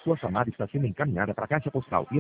Sua chamada está sendo encaminhada para a caixa postal e